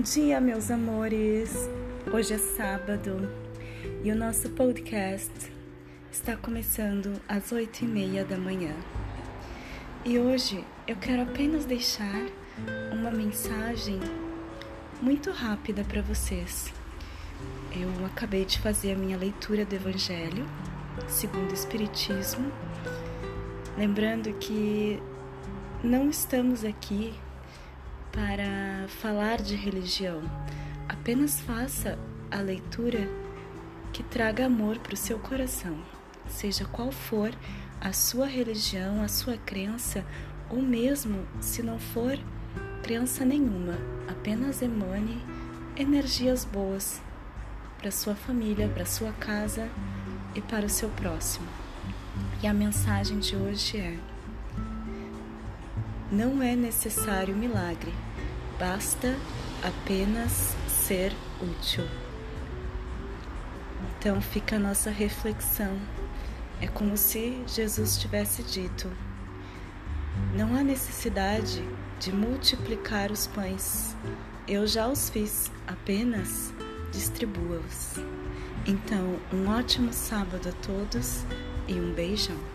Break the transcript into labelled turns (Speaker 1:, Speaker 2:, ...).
Speaker 1: dia, meus amores! Hoje é sábado e o nosso podcast está começando às 8h30 da manhã. E hoje eu quero apenas deixar uma mensagem muito rápida para vocês. Eu acabei de fazer a minha leitura do Evangelho segundo o Espiritismo, lembrando que não estamos aqui para falar de religião. Apenas faça a leitura que traga amor para o seu coração, seja qual for a sua religião, a sua crença, ou mesmo se não for crença nenhuma, apenas emane energias boas para sua família, para sua casa e para o seu próximo. E a mensagem de hoje é: não é necessário milagre, basta apenas ser útil. Então fica a nossa reflexão. É como se Jesus tivesse dito: não há necessidade de multiplicar os pães, eu já os fiz, apenas distribua-os. Então, um ótimo sábado a todos e um beijão.